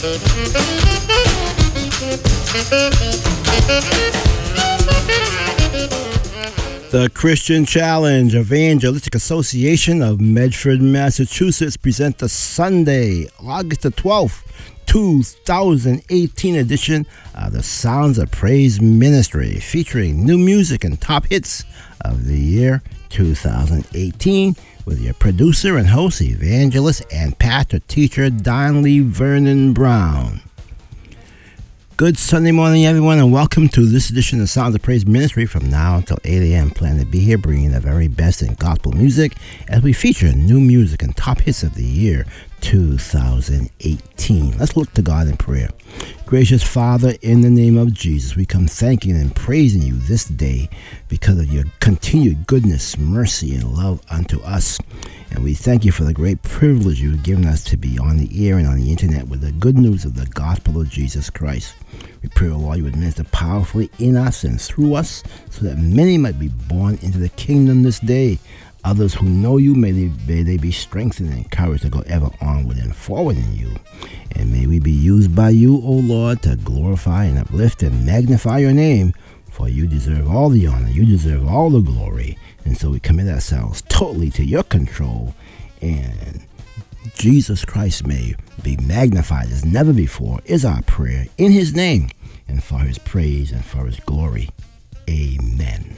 The Christian Challenge Evangelistic Association of Medford, Massachusetts present the Sunday, August the 12th, 2018 edition of the Sounds of Praise Ministry, featuring new music and top hits of the year 2018 with your producer and host, evangelist and pastor teacher Donley Vernon Brown. Good Sunday morning, everyone, and welcome to this edition of Sounds of Praise Ministry from now until 8 a.m. Plan to be here bringing the very best in gospel music as we feature new music and top hits of the year 2018. Let's look to God in prayer. Gracious Father, in the name of Jesus, we come thanking and praising you this day because of your continued goodness, mercy, and love unto us. And we thank you for the great privilege you've given us to be on the air and on the internet with the good news of the gospel of Jesus Christ. We pray, O Lord, you would minister powerfully in us and through us so that many might be born into the kingdom this day. Others who know you, may they be strengthened and encouraged to go ever onward and forward in you. And may we be used by you, O Lord, to glorify and uplift and magnify your name, for you deserve all the honor, you deserve all the glory. And so we commit ourselves totally to your control, and Jesus Christ may be magnified as never before is our prayer in his name and for his praise and for his glory. Amen.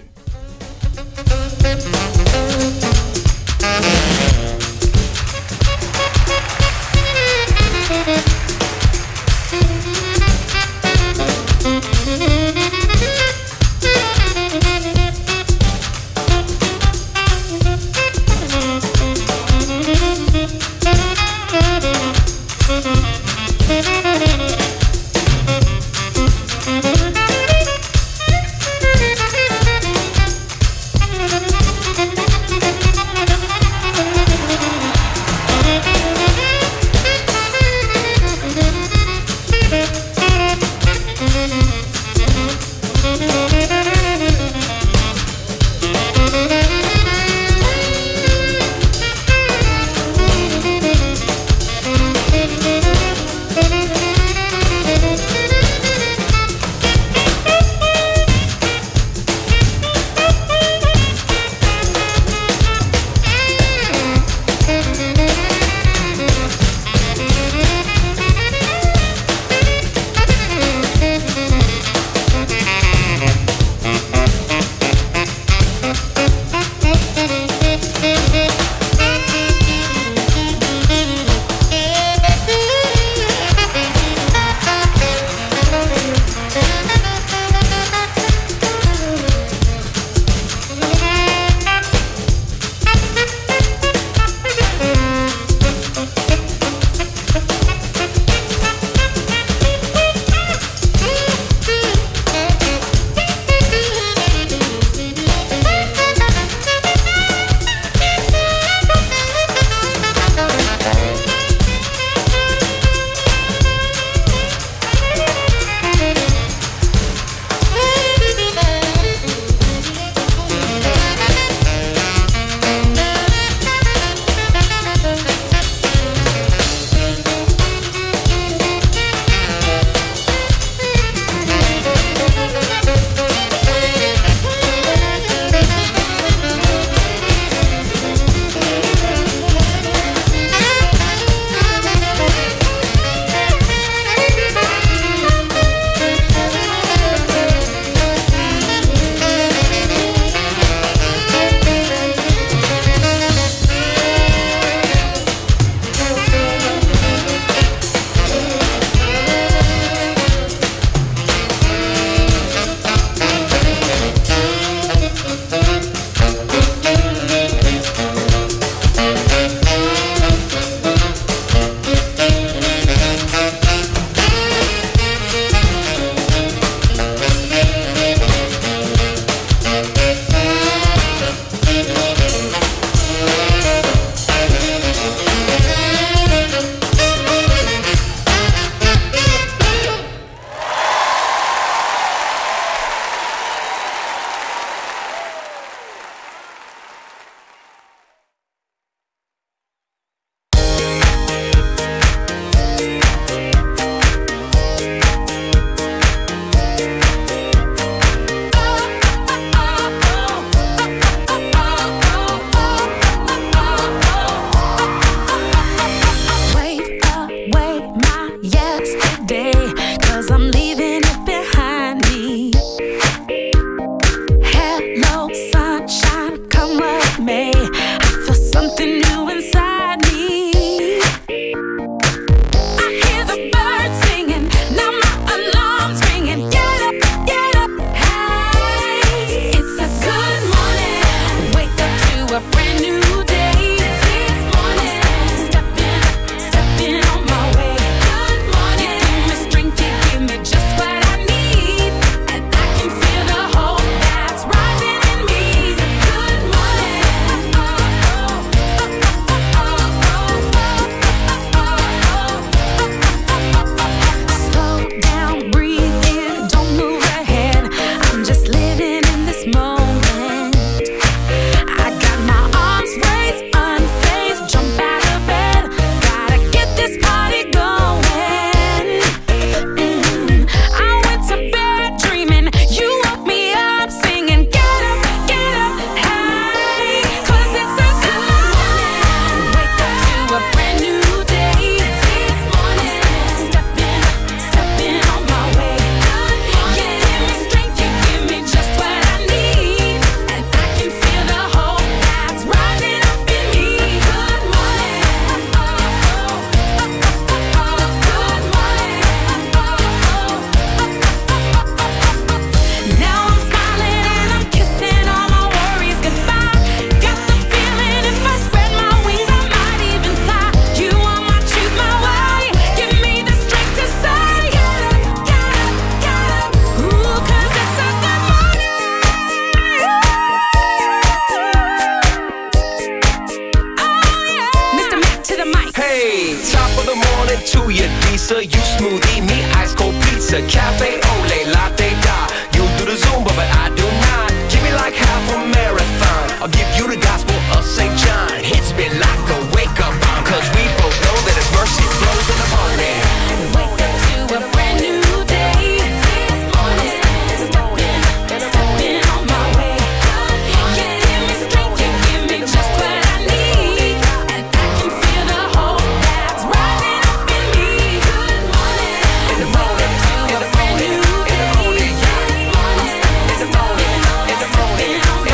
Hey, top of the morning to you, Lisa. You smoothie, me ice cold pizza, cafe ole, latte da. You do the Zumba, but I do not. Give me like half a marathon. I'll give you the gospel of St. John. Hits me like a wake-up bomb, cause we both know that His mercy flows in the morning. Wake up to a brand new day. This morning, stepping on my way. You give me strength, you give me just what I need, and I can feel the hope that's rising up in me. Good morning, In the morning, to a brand new day. This morning, stepping on my way. You give me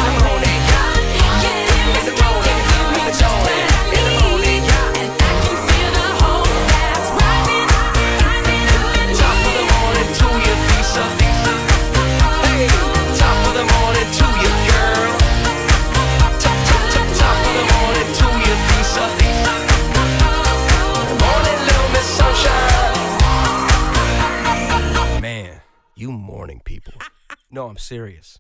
strength, you give me just what I need, and I can feel the hope that's rising up in me. top of the morning to you, Lisa. Hey, top of the morning to you, girl. Top of the morning to you, Lisa. Morning, little Miss Sunshine. Man, you morning people. No, I'm serious.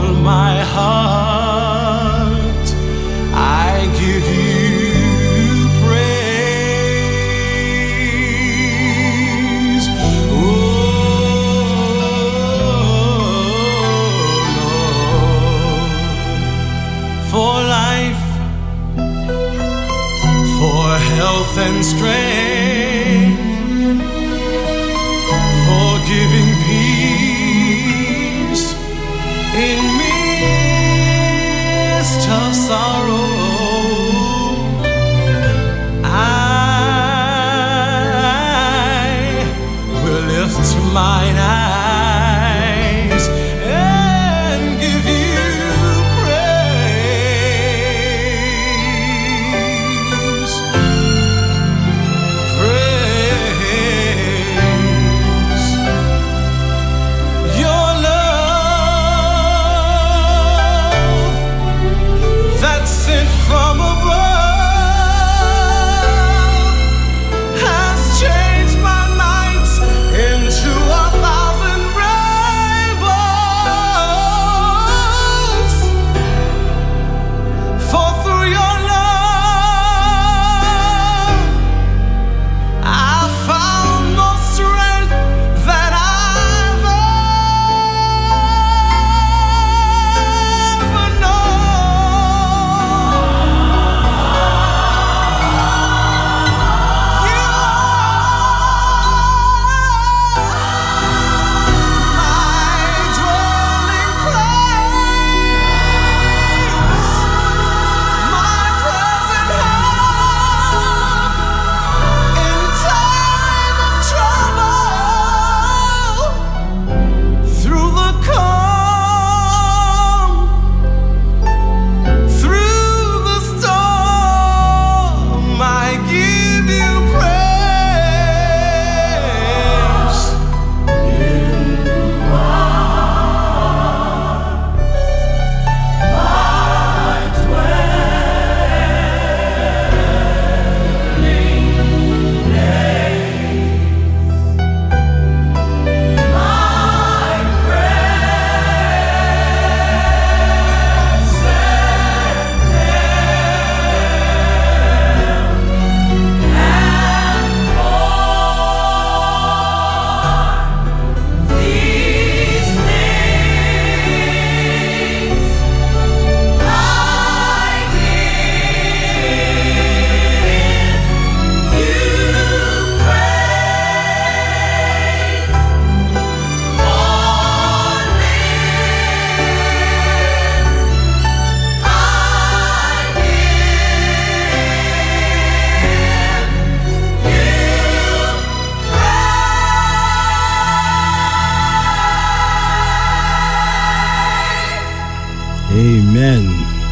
all my heart, I give you praise. Oh Lord, for life, for health and strength, for giving peace in midst of sorrow. I will lift mine eyes and give you praise. Praise your love that's sent from above has changed my night into a thousand rainbows. For through your love I found more strength than I've ever known. You Amen.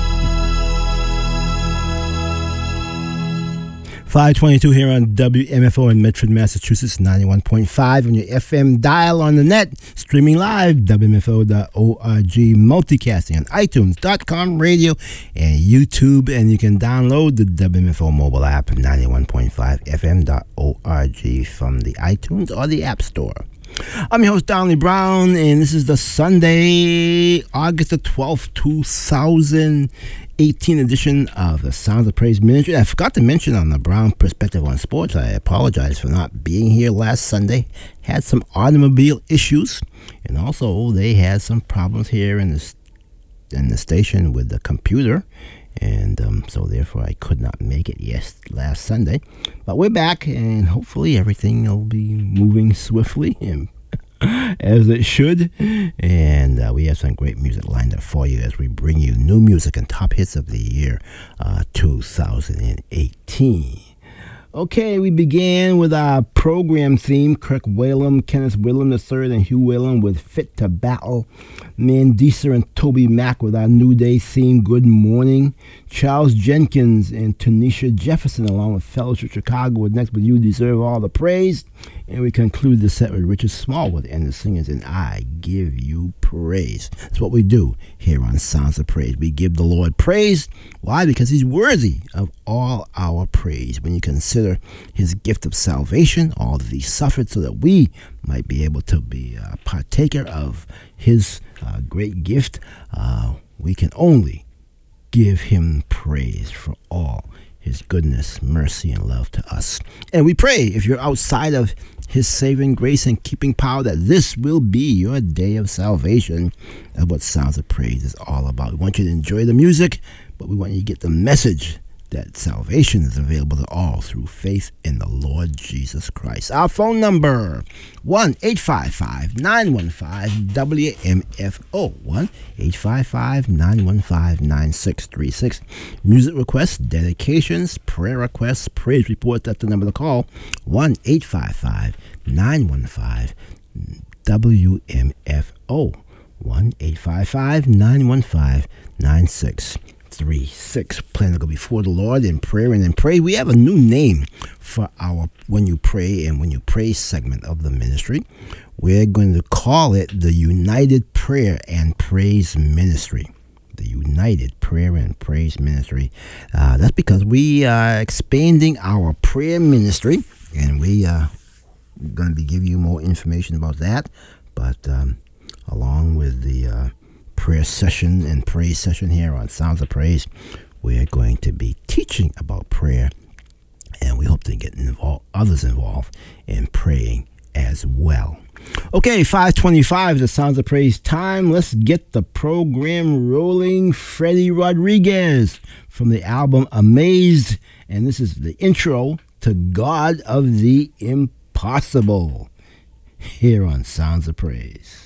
522 here on WMFO in Medford, Massachusetts, 91.5 on your FM dial, on the net, streaming live, WMFO.org, multicasting on iTunes.com, radio, and YouTube. And you can download the WMFO mobile app, 91.5 FM.org, from the iTunes or the App Store. I'm your host, Donley Brown, and this is the Sunday, August the 12th, 2018 edition of the Sounds of Praise Ministry. I forgot to mention on the Brown Perspective on Sports, I apologize for not being here last Sunday. Had some automobile issues, and also they had some problems here in the station with the computer. And so therefore I could not make it last Sunday. But we're back, and hopefully everything will be moving swiftly and as it should. And we have some great music lined up for you as we bring you new music and top hits of the year 2018. Okay, we began with our program theme. Kirk Whalum, Kenneth Whalum III, and Hugh Whalum with Fit to Battle. Mandisa and Toby Mac with our New Day theme, Good Morning. Charles Jenkins and Tanisha Jefferson along with Fellowship Chicago with Next With You Deserve All the Praise. And we conclude the set with Richard Smallwood and the singers, and I give you praise. That's what we do here on Sounds of Praise. We give the Lord praise. Why? Because he's worthy of all our praise. When you consider his gift of salvation, all that he suffered so that we might be able to be a partaker of his great gift, we can only give him praise for all his goodness, mercy, and love to us. And we pray, if you're outside of his saving grace and keeping power, that this will be your day of salvation. That's what Sounds of Praise is all about. We want you to enjoy the music, but we want you to get the message that salvation is available to all through faith in the Lord Jesus Christ. Our phone number, 1-855-915-WMFO, 1-855-915-9636. Music requests, dedications, prayer requests, praise reports. That's the number to call, 1-855-915-WMFO, 1-855-915-9636. Plan to go before the Lord in prayer and in pray. We have a new name for our When You Pray and When You Pray segment of the ministry. We're going to call it the United Prayer and Praise Ministry. The United Prayer and Praise Ministry. That's because we are expanding our prayer ministry, and we are going to be giving you more information about that. But along with the prayer session and praise session here on Sounds of Praise, we're going to be teaching about prayer, and we hope to get others involved in praying as well. Okay, 5:25, the Sounds of Praise time. Let's get the program rolling. Freddie Rodriguez from the album Amazed, and this is the intro to God of the Impossible here on Sounds of Praise.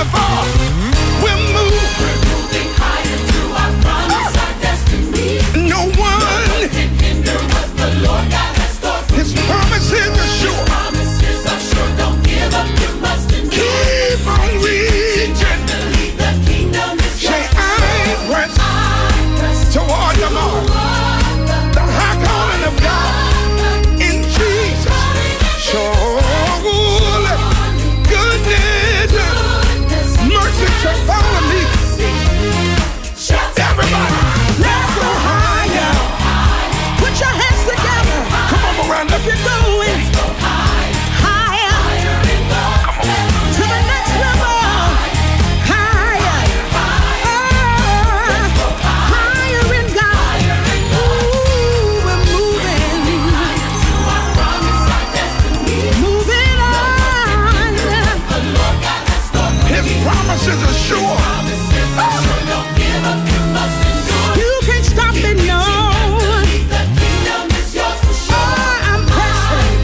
far. We're moving higher to our promise, our destiny. No one can hinder what the Lord God has stored for His promises are sure. His promises are sure. Don't give up. You must endure. Keep on reaching. The kingdom is yours. Say, I press toward the mark, the high calling of God in Jesus. So goodness, mercy shall follow me. Everybody, let's go higher. Put your hands together. Come on, Miranda. If you're going higher to the next level, higher, higher in God. Ooh, we're moving on. His promises are sure. You can't stop it, no. I'm pressing.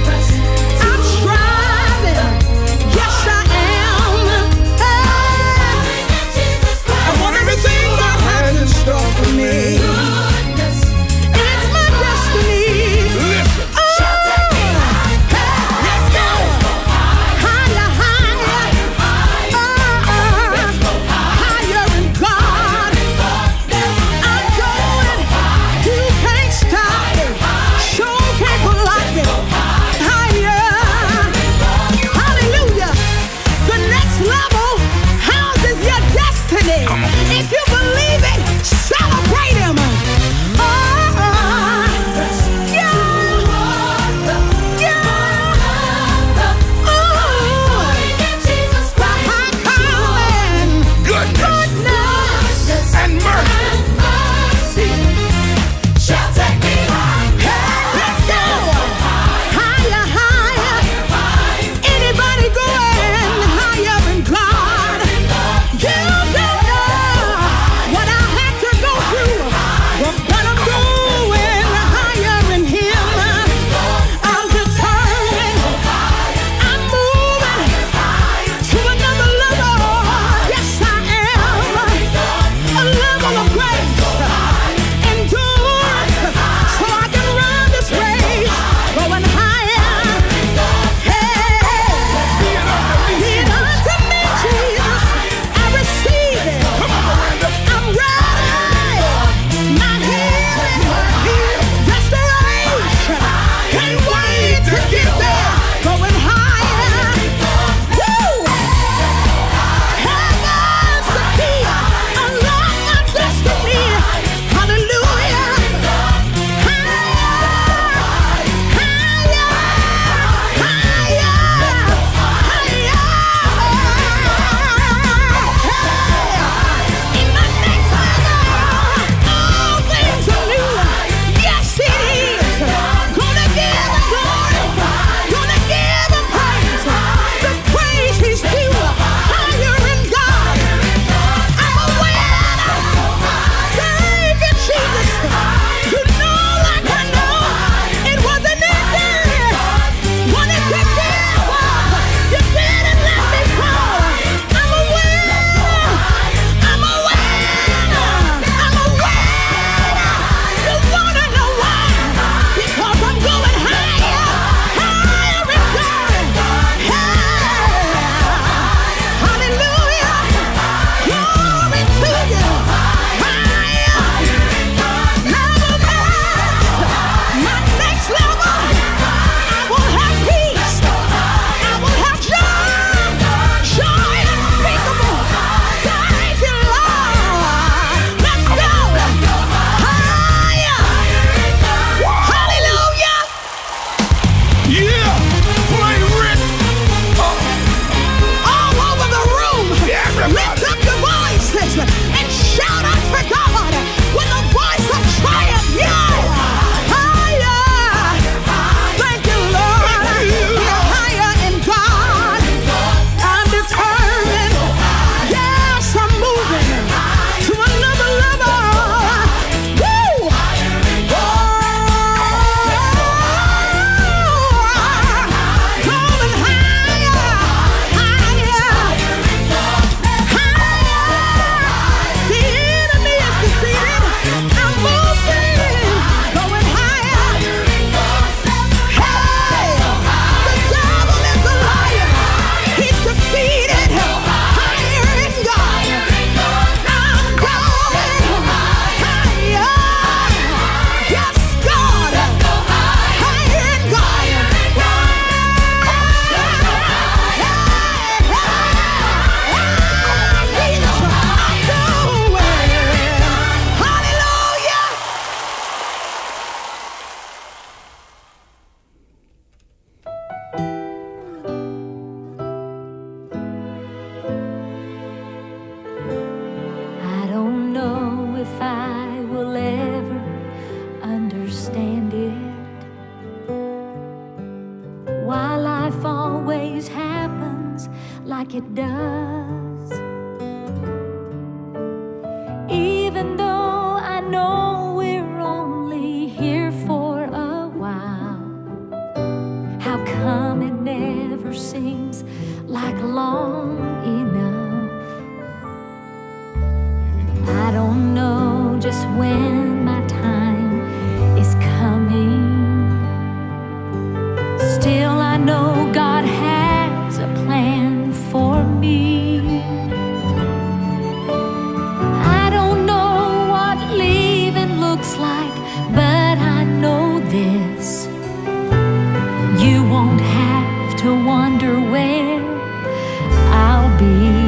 like it does. Even though I know we're only here for a while, how come it never seems like long enough? I don't know just when my time is coming. Still I know God has a plan for me. I don't know what leaving looks like, but I know this: you won't have to wonder where I'll be.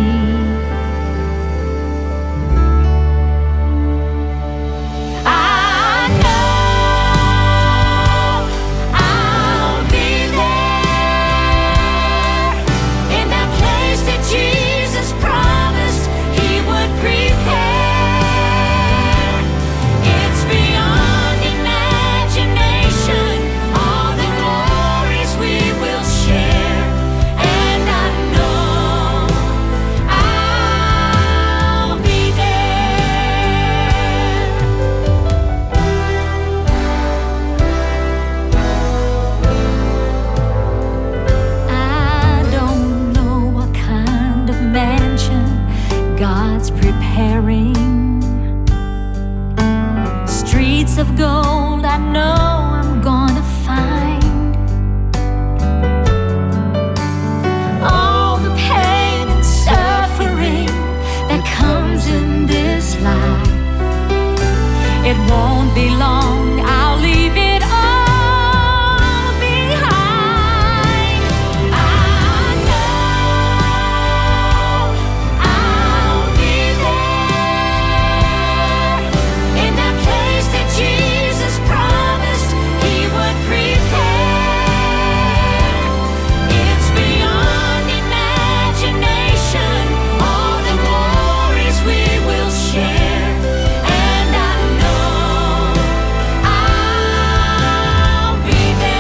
God's preparing streets of gold. I know I'm gonna find all the pain and suffering that comes in this life. It won't be long, I'll leave it all behind. I know I'll be there in that place that Jesus promised He would prepare. It's beyond imagination, all the glories we will share. And I know I'll be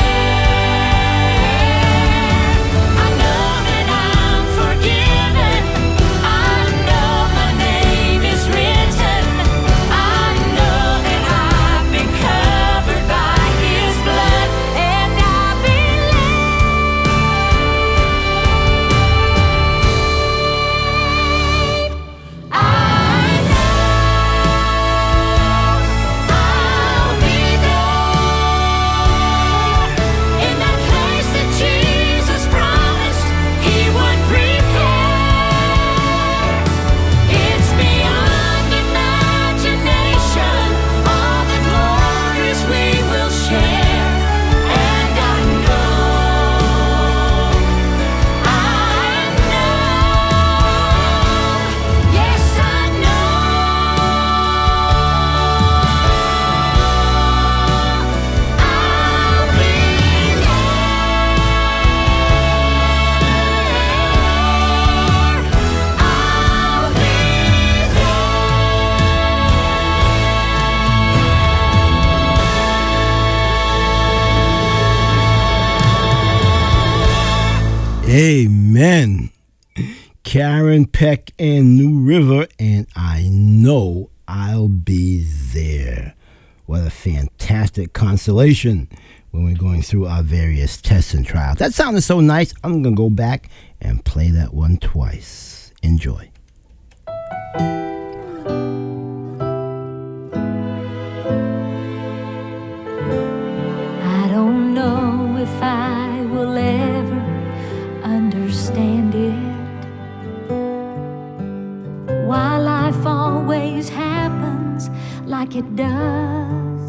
there. I know that I'm forgiven. I know my name is written. I know that I've been covered by His blood, and I believe. I know I'll be there in that place that Jesus promised He would prepare. It's beyond imagination, all the glories we will share. And I know, yes I know, I'll be Amen. Karen Peck and New River, and I know I'll be there. What a fantastic consolation when we're going through our various tests and trials. That sounded so nice. I'm going to go back and play that one twice. Enjoy. I don't know if I will ever understand it, why life always happens like it does.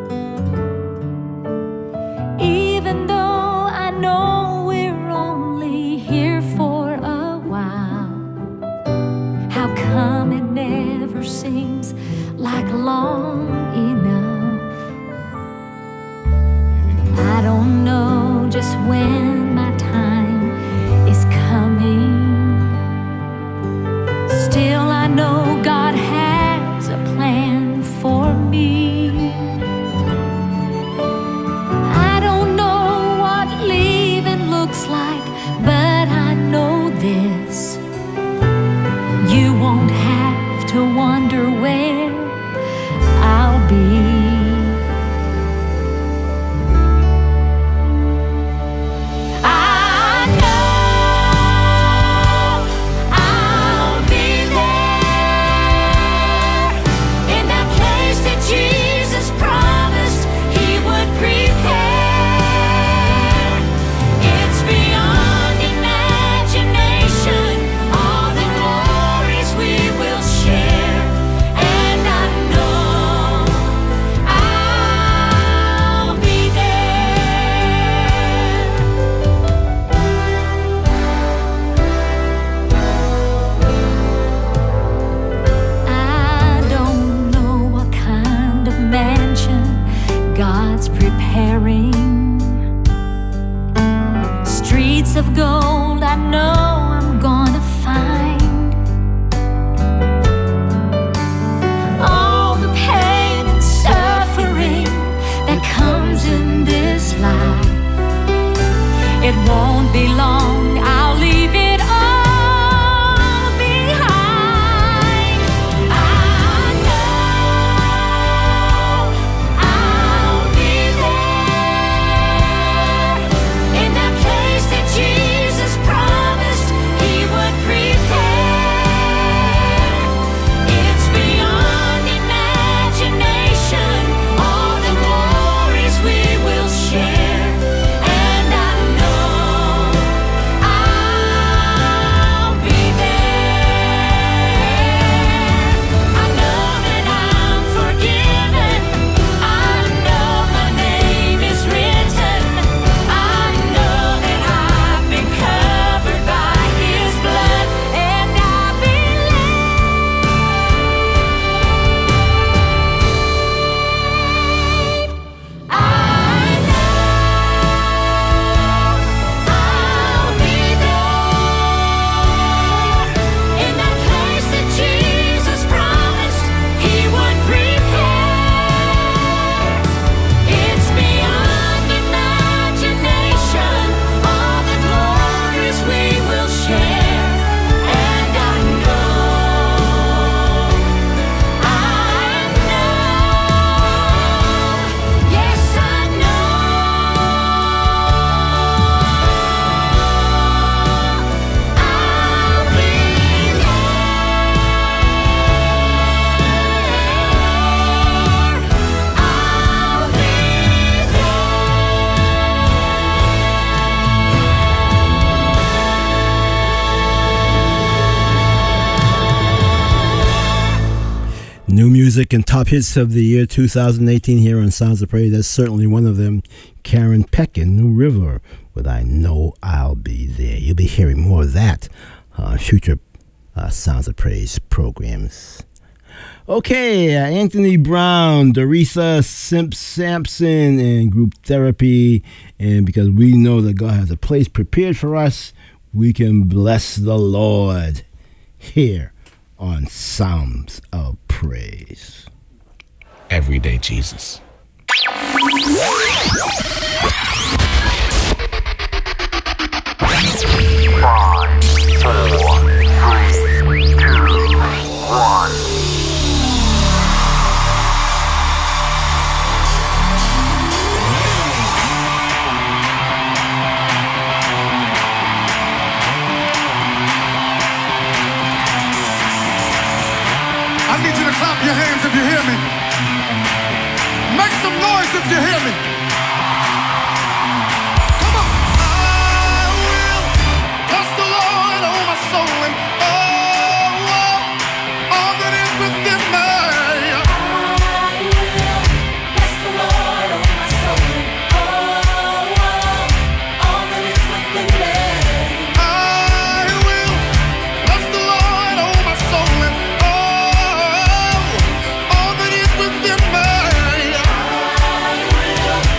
Even though I know we're only here for a while, how come it never seems like long enough? I don't know just when my time is coming. Still I know God has a plan for me. of gold I know I'm gonna find. All the pain and suffering that comes in this life, it won't be long, I'll leave it all behind. I know I'll be there in that place that Jesus promised He would prepare. It's beyond imagination, all the glories we will share. And I know I'll be there. I know that I'm forgiven. I know my name is written. I know that I've been covered by His blood, and I believe. I know I'll be there in that place that Jesus promised He would prepare. It's beyond imagination, all the glories we will share. And I know, yes I know, I'll be New music and top hits of the year 2018 here on Sounds of Praise. That's certainly one of them. Karen Peck in New River with I Know I'll Be There. You'll be hearing more of that on future Sounds of Praise programs. Okay, Anthony Brown, Dorisa Sampson, and Group Therapy. And because we know that God has a place prepared for us, we can bless the Lord here on Sounds of Praise. Everyday Jesus. I need you to clap your hands if you hear me. Make some noise if you hear me. Come on. I will bless the Lord, oh my soul, and all that is within me. Bless the Lord, oh my soul, and all that is within me. I will bless the Lord, oh my soul, and all that is within me.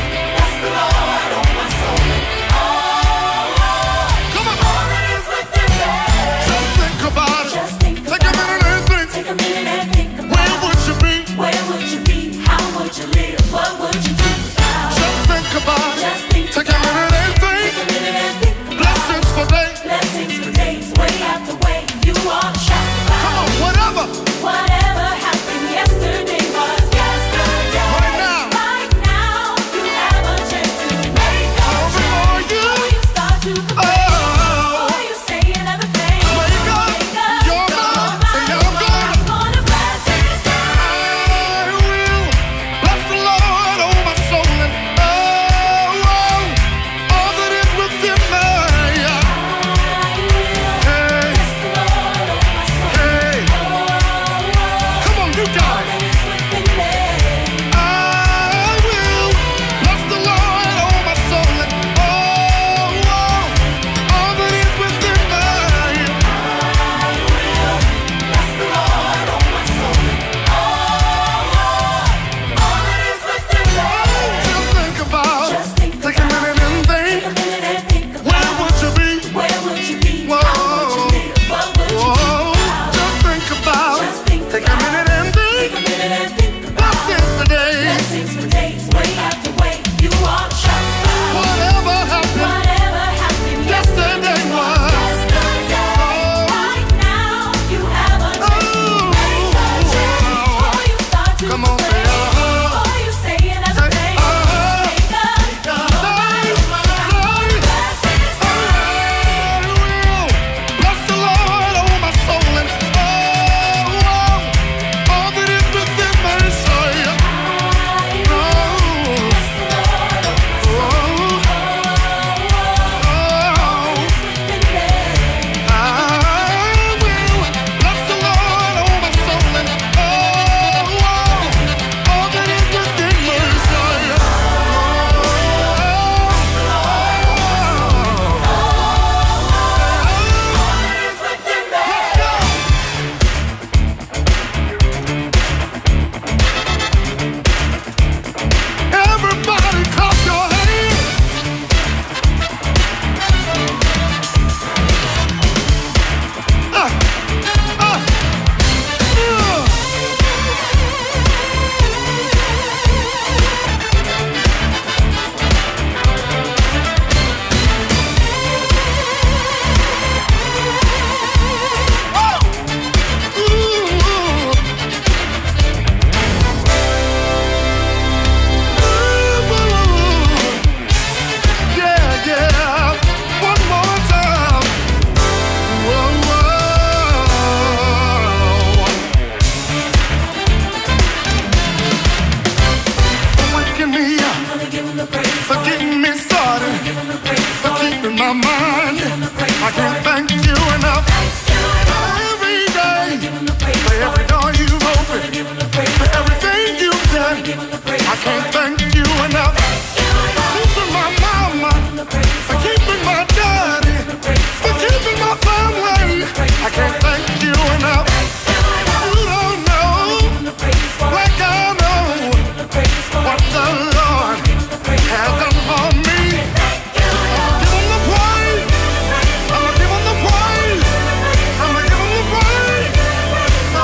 I can't thank you enough. Every day, for every door you've opened, for everything you've done, I can't thank you enough. For keeping my mama, for keeping my daddy, for keeping my family, I can't thank you enough. You don't know, like I know, what the Lord has done for me. Give him the praise. I'ma give him the praise. I'ma give him the praise. Oh,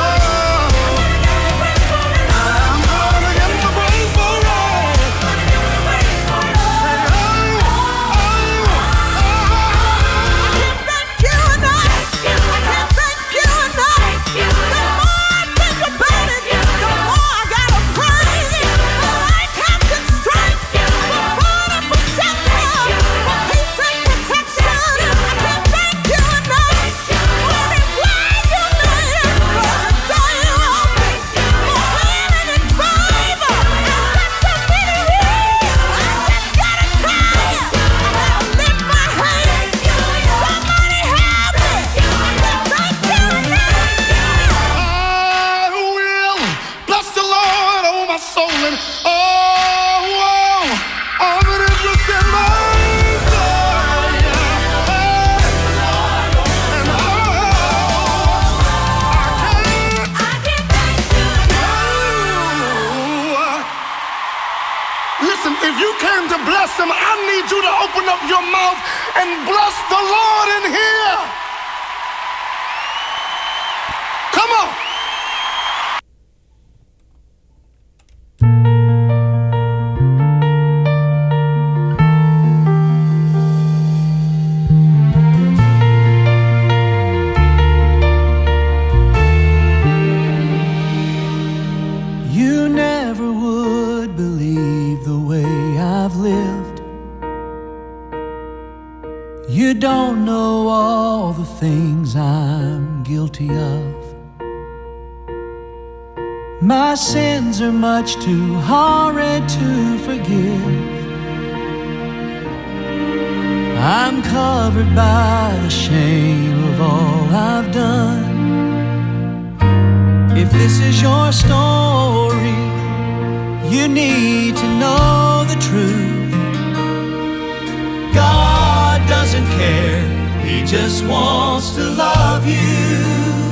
I'm gonna give him the praise for all. Listen, if you came to bless him, I need you to open up your mouth and bless the Lord in here. Come on. You never would believe the way I've lived. You don't know all the things I'm guilty of. My sins are much too horrid to forgive. I'm covered by the shame of all I've done. If this is your story, you need to know the truth. God doesn't care, He just wants to love you.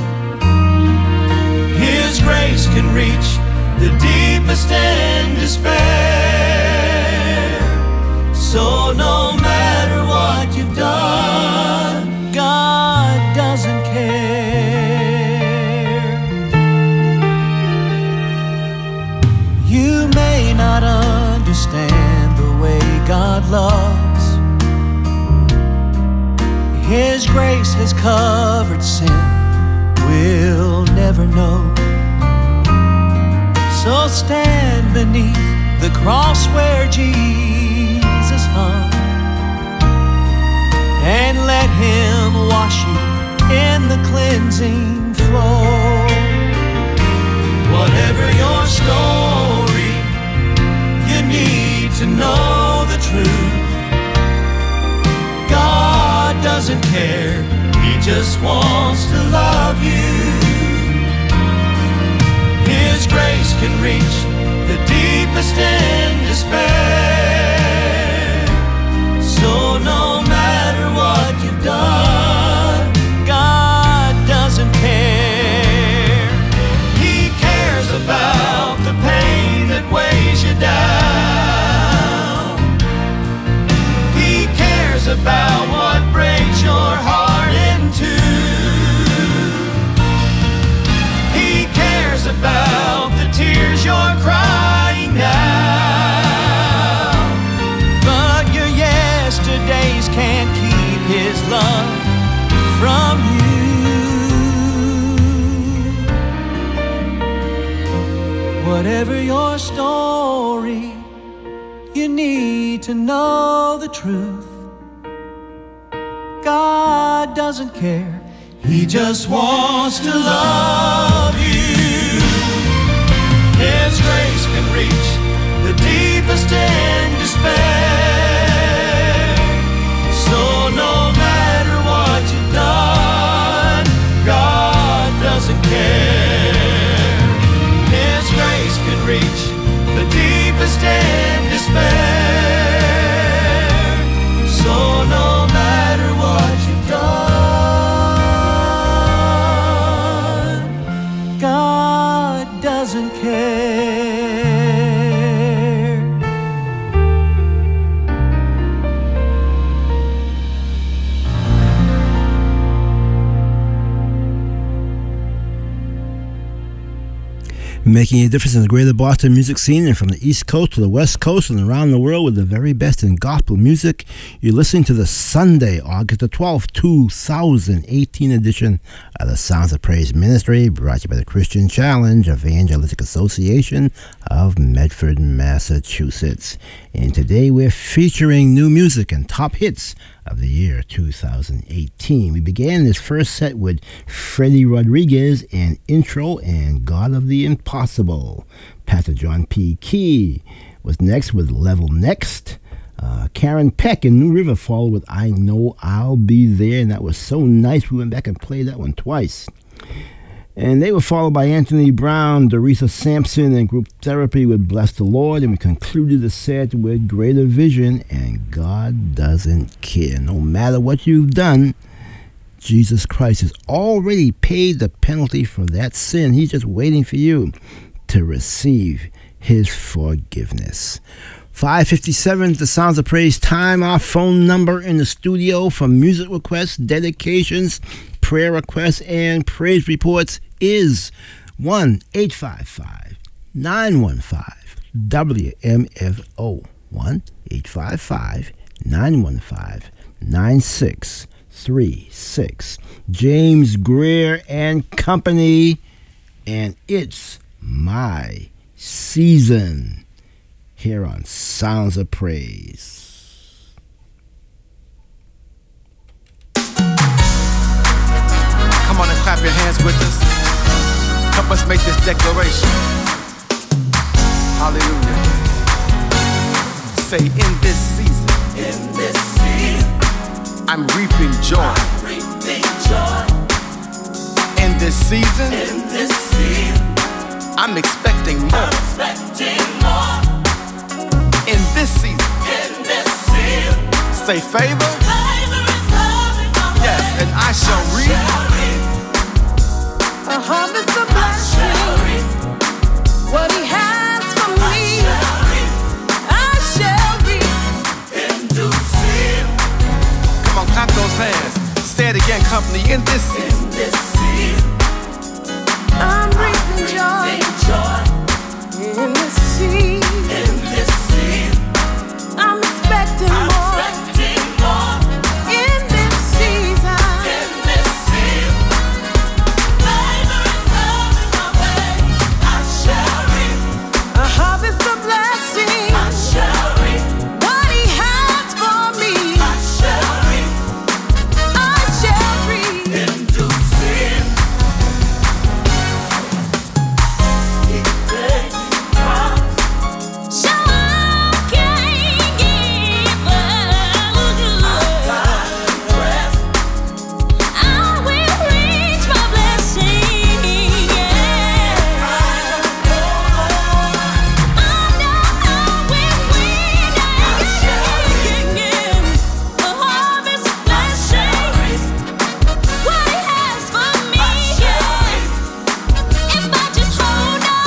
His grace can reach the deepest in despair. So no matter what you've done, God doesn't care. You may not understand the way God loves. His grace has covered sin we'll never know. So stand beneath the cross where Jesus hung, and let Him wash you in the cleansing flow. Whatever your story, you need to know the truth. God doesn't care, He just wants to love you. His grace can reach the deepest in despair. So no matter what you've done, God doesn't care. He cares about the pain that weighs you down. He cares about what breaks your heart in two. He cares about the tears you're crying now. But your yesterdays can't keep His love from you. Whatever your story, you need to know the truth. God doesn't care, He just wants to love you. His grace can reach the deepest in despair. So no matter what Making a difference in the greater Boston music scene and from the East Coast to the West Coast and around the world with the very best in gospel music. You're listening to the Sunday, August the 12th, 2018 edition of the Sounds of Praise Ministry, brought to you by the Christian Challenge Evangelistic Association of Medford, Massachusetts. And today we're featuring new music and top hits of the year 2018. We began this first set with Freddie Rodriguez and Intro and God of the Impossible. Pastor John P. Key was next with Level Next. Karen Peck and New River followed with I Know I'll Be There, and that was so nice. We went back and played that one twice. And they were followed by Anthony Brown, Dorisa Sampson, and Group Therapy with Bless the Lord. And we concluded the set with Greater Vision and God Doesn't Care. No matter what you've done, Jesus Christ has already paid the penalty for that sin. He's just waiting for you to receive his forgiveness. 5:57, the Sounds of Praise time. Our phone number in the studio for music requests, dedications, prayer requests, and praise reports is 1-855-915-WMFO. 1-855-915-9636. James Greer and Company, and It's My Season here on Sounds of Praise. Come on and clap your hands with us. Help us make this declaration. Hallelujah. Say, in this season, I'm reaping joy. In this season, I'm expecting more. In this season, say favor. Yes, and I shall reap a harvest of blessings. What he has for me, I shall reap in due season. Come on, clap those hands. Say it again, company. In this season, I'm reaping joy. In this season, I'm expecting more. In this season, favor is coming my way. I shall reap a harvest of blessings. I shall reap what he has for me. I shall reap. I shall reap in due season. He gave me promise, so I can't give up. I will reach my blessing. I know I will win. A harvest of blessings. What he has for me, if I just hold on.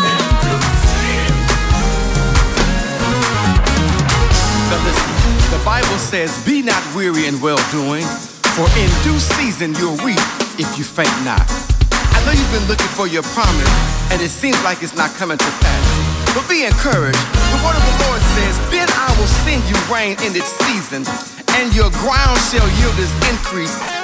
Now listen, the Bible says, be not weary in well-doing, for in due season you'll reap if you faint not. I know you've been looking for your promise, and it seems like it's not coming to pass. But be encouraged. The word of the Lord says, then I will send you rain in its season, and your ground shall yield its increase